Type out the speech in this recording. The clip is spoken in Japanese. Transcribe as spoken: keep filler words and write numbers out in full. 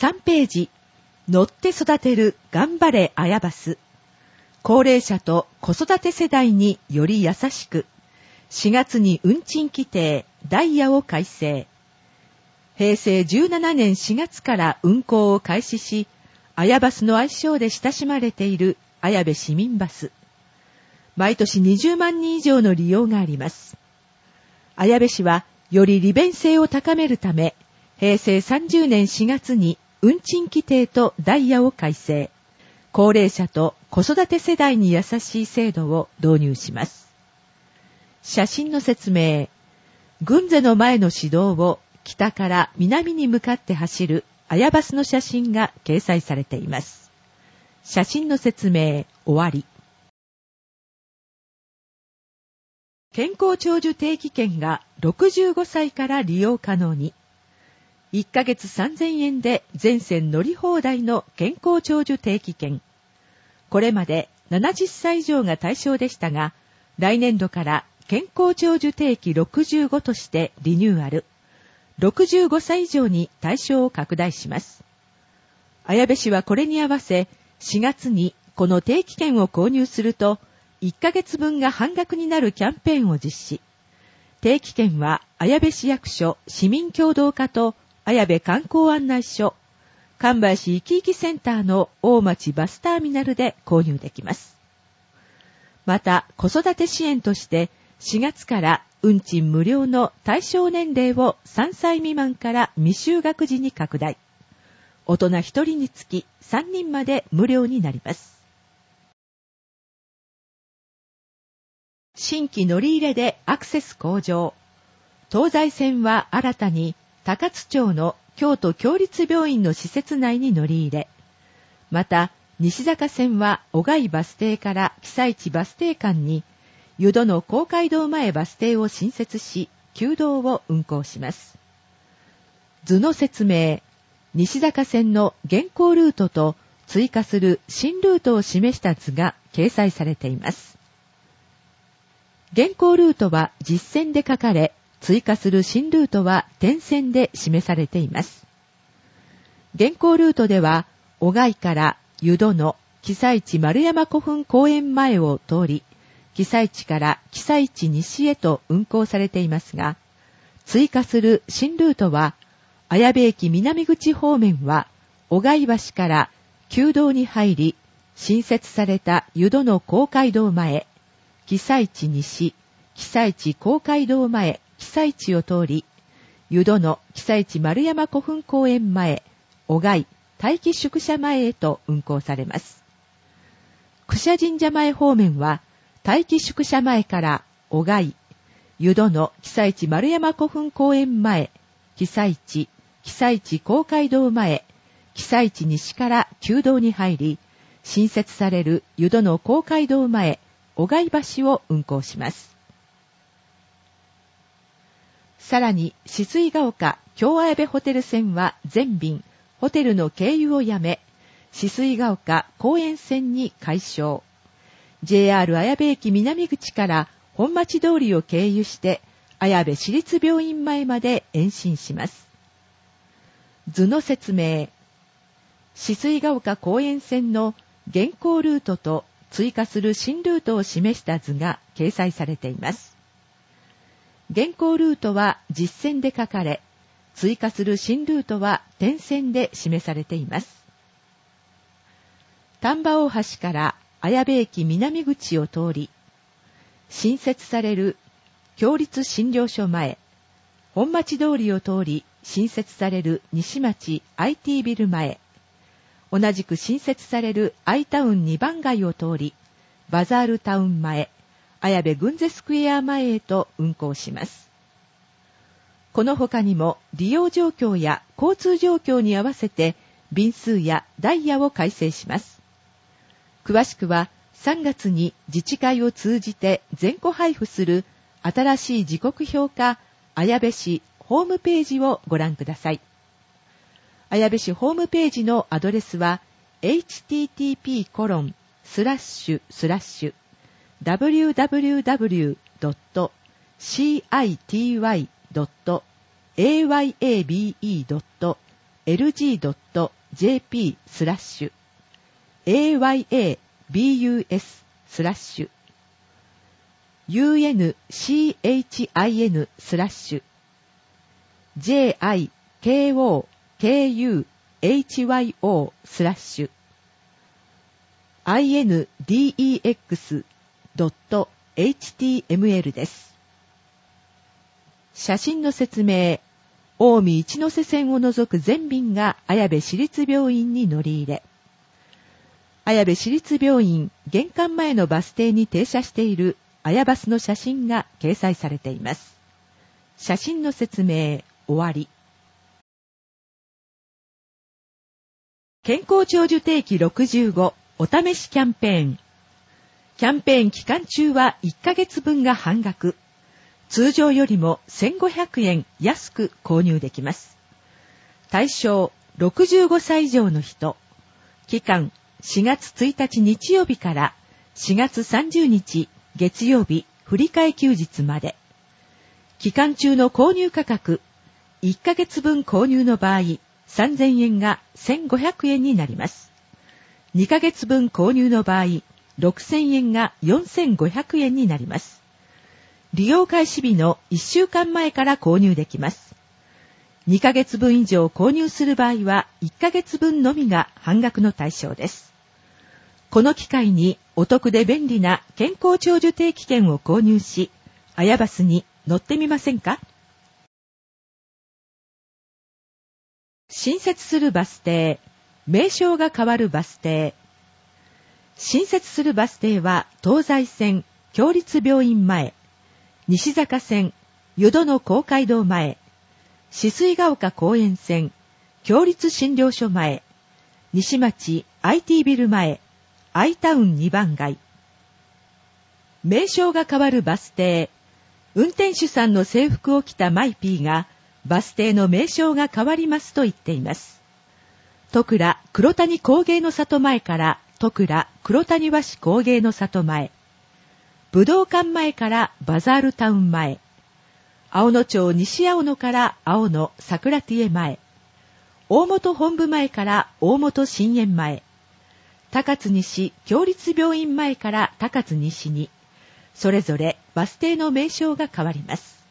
さんページ、乗って育てる頑張れあやバス。高齢者と子育て世代により優しく、しがつに運賃規定、ダイヤを改正。へいせいじゅうななねんしがつから運行を開始し、あやバスの愛称で親しまれている綾部市民バス。毎年にじゅうまんにん以上の利用があります。綾部市はより利便性を高めるため、へいせいさんじゅうねんしがつに運賃規定とダイヤを改正。高齢者と子育て世代に優しい制度を導入します。写真の説明。軍勢の前の市道を北から南に向かって走るあやバスの写真が掲載されています。写真の説明終わり。健康長寿定期券がろくじゅうごさいから利用可能に。いっかげつさんぜんえんで全線乗り放題の健康長寿定期券。これまでななじゅっさい以上が対象でしたが、来年度から健康長寿定期ろくじゅうごとしてリニューアル。ろくじゅうごさい以上に対象を拡大します。綾部市はこれに合わせ、しがつにこの定期券を購入すると、いっかげつぶんが半額になるキャンペーンを実施。定期券は綾部市役所市民協働課と綾部観光案内所、神林いきいきセンターの大町バスターミナルで購入できます。また、子育て支援としてしがつから運賃無料の対象年齢をさんさい未満から未就学児に拡大。大人ひとりにつきさんにんまで無料になります。新規乗り入れでアクセス向上。東西線は新たに高津町の京都協立病院の施設内に乗り入れ。また、西坂線は小貝バス停から木佐市バス停間に、湯戸の公会堂前バス停を新設し、旧道を運行します。図の説明。西坂線の現行ルートと追加する新ルートを示した図が掲載されています。現行ルートは実線で書かれ、追加する新ルートは点線で示されています。現行ルートでは、小貝から湯戸の木佐市丸山古墳公園前を通り、木佐市から木佐市西へと運行されていますが、追加する新ルートは、綾部駅南口方面は、小貝橋から旧道に入り、新設された湯戸の公会堂前、木佐市西、木佐市公会堂前、木佐市を通り、湯戸の木佐市丸山古墳公園前、小貝、待機宿舎前へと運行されます。九社神社前方面は、待機宿舎前から小貝、湯戸の木佐市丸山古墳公園前、木佐市、木佐市公会堂前、木佐市西から旧道に入り、新設される湯戸の公会堂前、小貝橋を運行します。さらに、止水ヶ丘京綾部ホテル線は全便、ホテルの経由をやめ、止水ヶ丘公園線に改称。ジェイアール 綾部駅南口から本町通りを経由して、綾部市立病院前まで延伸します。図の説明。止水ヶ丘公園線の現行ルートと追加する新ルートを示した図が掲載されています。現行ルートは実線で書かれ、追加する新ルートは点線で示されています。丹波大橋から綾部駅南口を通り、新設される共立診療所前、本町通りを通り新設される西町 アイティー ビル前、同じく新設される アイタウンにばん街を通り、バザールタウン前、綾部軍勢スクエア前へと運行します。この他にも利用状況や交通状況に合わせて便数やダイヤを改正します。詳しくはさんがつに自治会を通じて全戸配布する新しい時刻表か綾部市ホームページをご覧ください。綾部市ホームページのアドレスは エイチティーティーピーコロンスラッシュスラッシュダブリューダブリューダブリュードットシーアイティーワイドットエーワイエービーイードットエルジードットジェーピー スラッシュ エーワイエービーユーエス スラッシュ ユーエヌシーエイチアイエヌ スラッシュ ジェイアイケーオーケーユーエイチワイオー スラッシュ アイエヌディーイーエックスドットエイチティーエムエル です。写真の説明。近江一ノ瀬線を除く全便が綾部市立病院に乗り入れ。綾部市立病院玄関前のバス停に停車している綾バスの写真が掲載されています。写真の説明終わり。健康長寿定期ろくじゅうごお試しキャンペーン。キャンペーン期間中はいっかげつぶんが半額。通常よりもせんごひゃくえん安く購入できます。対象ろくじゅうごさい以上の人。期間しがつついたち日曜日からしがつさんじゅうにち月曜日振り替え休日まで。期間中の購入価格、いっかげつぶん購入の場合、さんぜんえんがせんごひゃくえんになります。にかげつぶん購入の場合、ろくせんえんがよんせんごひゃくえんになります。利用開始日のいっしゅうかんまえから購入できます。にかげつぶん以上購入する場合は、いっかげつぶんのみが半額の対象です。この機会にお得で便利な健康長寿定期券を購入し、綾バスに乗ってみませんか？新設するバス停、名称が変わるバス停。新設するバス停は東西線共立病院前、西坂線淀野公会堂前、止水ヶ丘公園線共立診療所前、西町 アイティー ビル前、アイタウンにばん街。名称が変わるバス停。運転手さんの制服を着たマイピーがバス停の名称が変わりますと言っています。戸倉黒谷工芸の里前から戸倉黒谷和紙工芸の里前、武道館前からバザールタウン前、青野町西青野から青野桜ティエ前、大本本部前から大本新園前、高津西共立病院前から高津西に、それぞれバス停の名称が変わります。